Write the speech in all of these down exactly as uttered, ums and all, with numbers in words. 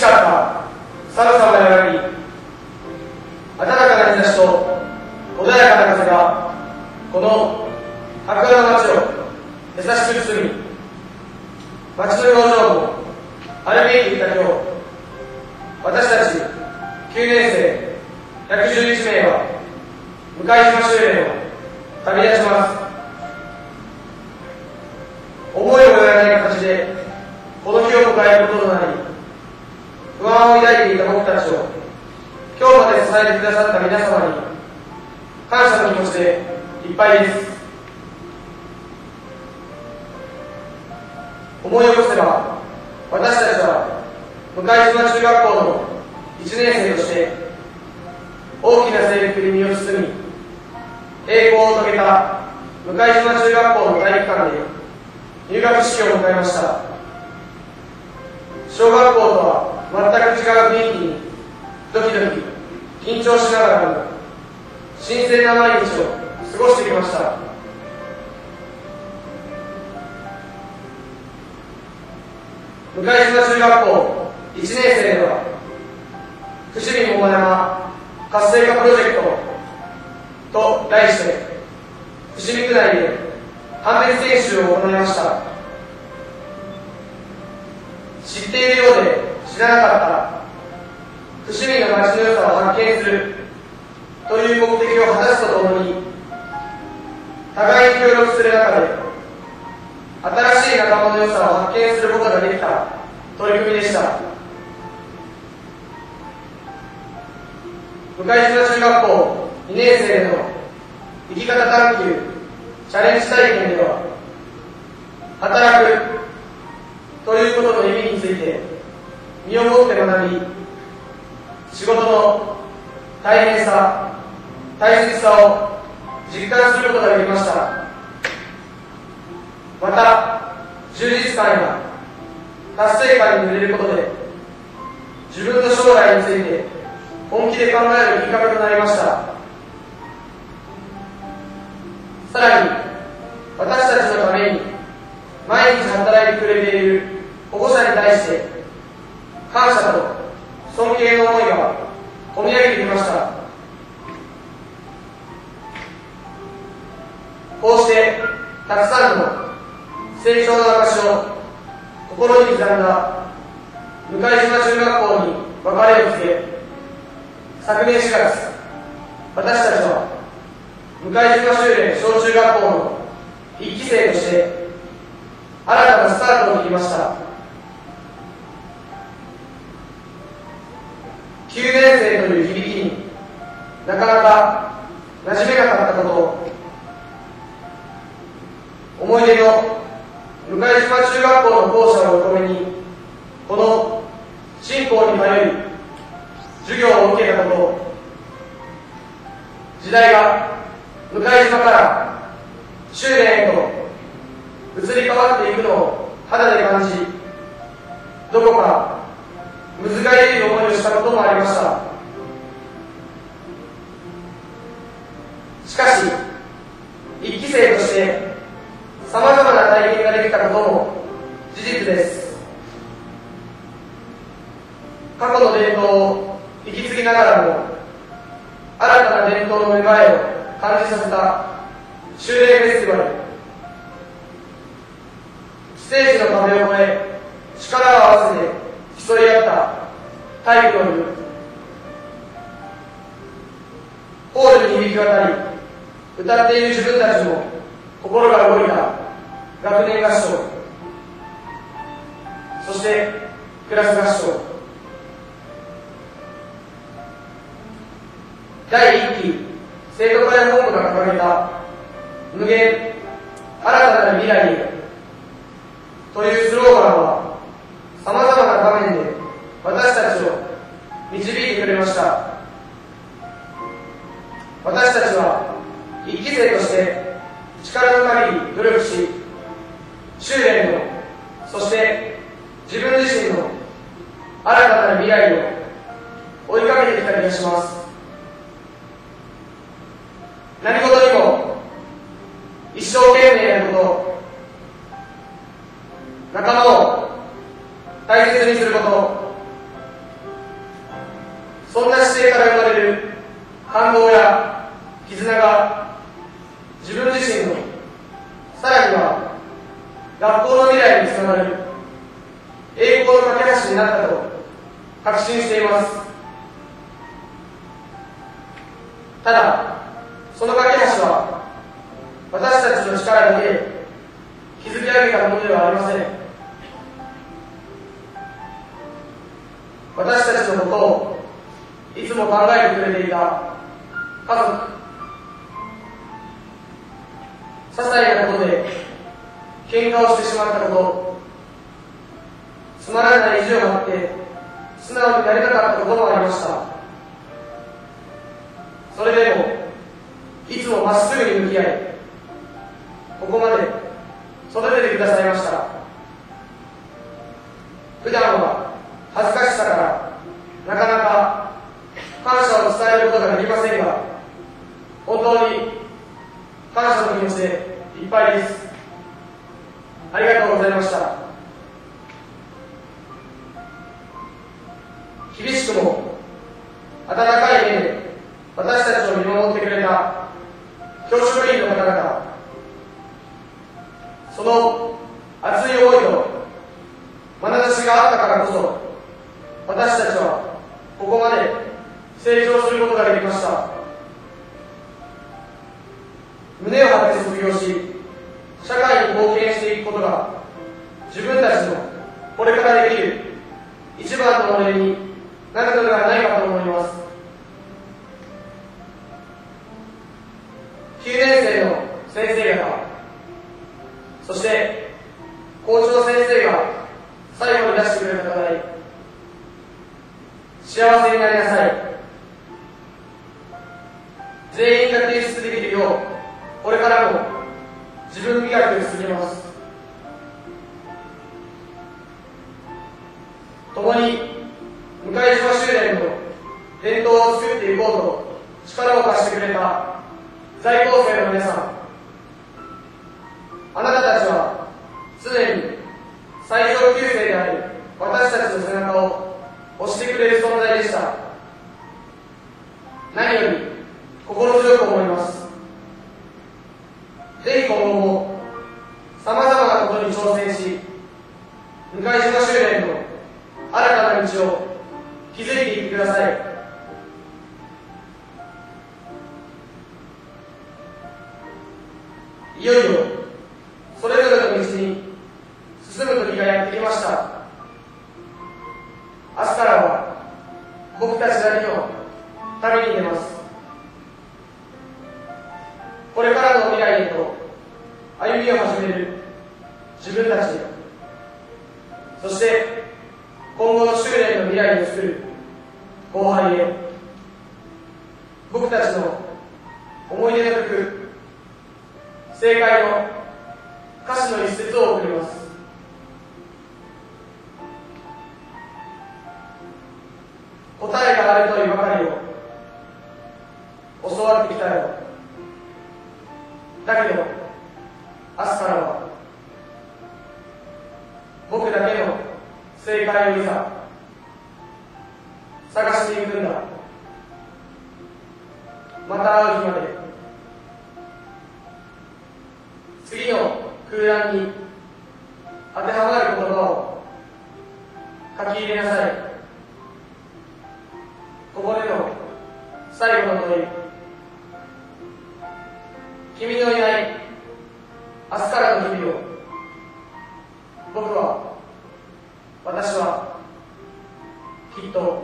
かった寒さも和らぎ、暖かな日差しと穏やかな風がこの白亜の街を優しく包み、街の表情も歩みにいた今日、私たちきゅうねんせいひゃくじゅういちめいは向島修練を旅立ちます。思いもよらない形でこの日を迎えることとなり、不安を抱いていた僕たちを今日まで支えてくださった皆様に感謝の気持ちでいっぱいです。思い起こせば、私たちは向島中学校のいちねんせいとして大きな制服に身を包み、栄光を遂げた向島中学校の体育館で入学式を迎えました。小学校とは全く違う雰囲気にドキドキ緊張しながらも新鮮な毎日を過ごしてきました。向島中学校いちねんせいでは伏見桃山活性化プロジェクトと題して伏見区内で判別研修を行いました。知っているようで知らなかった伏見の街の良さを発見するという目的を果たすとともに、互いに協力する中で新しい仲間の良さを発見することができた取り組みでした。向島中学校にねんせいでの生き方探究チャレンジ体験では、働くということの意味について身をもって学び、仕事の大変さ、大切さを実感することができました。また、充実感や達成感に触れることで、自分の将来について本気で考えるきっかけとなりました。さらに、私たちのために毎日働いてくれている保護者に対して感謝と尊敬の思いが込み上げてきました。こうしてたくさんの成長の証を心に刻んだ向島中学校に別れを告げ、昨年しがつ、私たちは向島修練小中学校のいっきせいとして新たなスタートを切りました。きゅうねんせいという響きになかなか馴染めなかったことを、思い出の向島中学校の校舎をお米にこの新校に通い授業を受けたことを、時代が向島から修練へと移り変わっていくのを肌で感じ、どこかむずがゆい思いをしたこともありました。しかし、いっきせいとしてさまざまな体験ができたことも事実です。過去の伝統を引き継ぎながらも、新たな伝統の芽生えを感じさせた修練フェスティバル。ステージの壁を越え、力を合わせて競い合った体育の部。ホールに響き渡り、歌っている自分たちも心が動いた学年合唱、そしてクラス合唱。だいいっき生徒会本部が掲げた無限新たなる未来へというスローガンは、さまざまな場面で私たちを導いてくれました。私たちはいっきせいとして力の限り努力し、修練の、そして自分自身の新たなる未来を追いかけてきた気がします。何事にも一生懸命やること、仲間を大切にすること、 そんな姿勢から生まれる感動や絆が自分自身の、さらには学校の未来につながる栄光の架け橋になったと確信しています。ただ、その架け橋は私たちの力だけで築き上げたものではありません。私たちのことをいつも考えてくれていた家族、些細なことで喧嘩をしてしまったこと、つまらない意地を張って素直になれなかったこともありました。それでもいつもまっすぐに向き合い、ここまで育ててくださいました。普段は恥ずかしさからなかなか感謝を伝えることができませんが、本当に感謝の気持ちでいっぱいです。ありがとうございました。厳しくも温かい目で私たちを見守ってくれた教職員の方々、その熱い思いと眼差しがあったからこそ、私たちはここまで成長することができました。胸を張って卒業し、社会に貢献していくことが自分たちのこれからできる一番の思いになるのではないかと思います。きゅうねん生の先生方、そして校長先生が最後に出してくれた課題、幸せになりなさい。全員が提出できるよう、これからも自分磨きを続けます。共に向島修練の伝統を作っていこうと力を貸してくれた在校生の皆さん、あなたたちは常に最上級生である私たちの背中を押してくれる存在でした。何より心強く思います。ぜひ今後もさまざまなことに挑戦し、向島修練の新たな道を築いていってください。いよいよそれぞれの道に進む時がやってきました。明日からは僕たちだけの旅に出ます。これからの未来へと歩みを始める自分たち、そして今後の修練の未来を作る後輩へ、僕たちの思い出の曲、正解の歌詞の一節を送ります。答えがあるというばかりを教わってきたよ。だけど明日からは僕だけの正解をいざ探していくんだ。また会う日まで。次の空欄に当てはまる言葉を書き入れなさい。ここでの最後の問い、君のいない明日からの日々を、僕は私はきっと、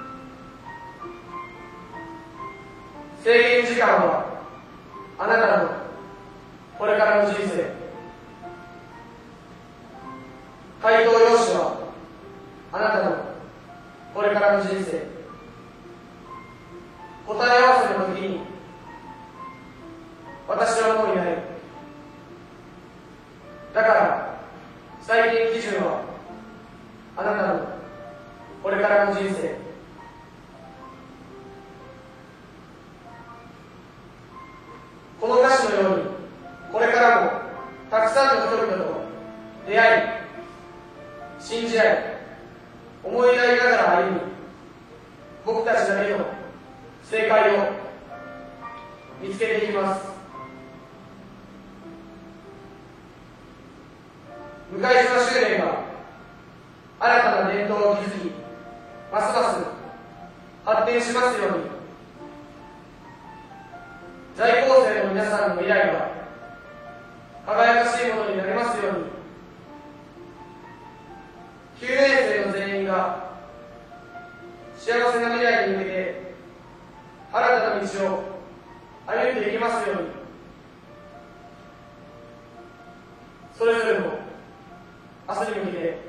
制限時間はあなたのこれからの人生、回答用紙はあなたのこれからの人生、答え合わせの時に私はもういない。だから採点基準はあなたのこれからの人生。この歌詞のようにこれからもたくさんの人々と出会い、信じ合い、思いやりながら歩み、僕たちたちだけの正解を見つけていきます。向島修練が新たな伝統を築き、ますます発展しますように、在校生の皆さんの未来が輝かしいものになりますように、きゅうねん生の全員が幸せな未来に向けて新たな道を歩んでいきますように、それぞれの明日に向けて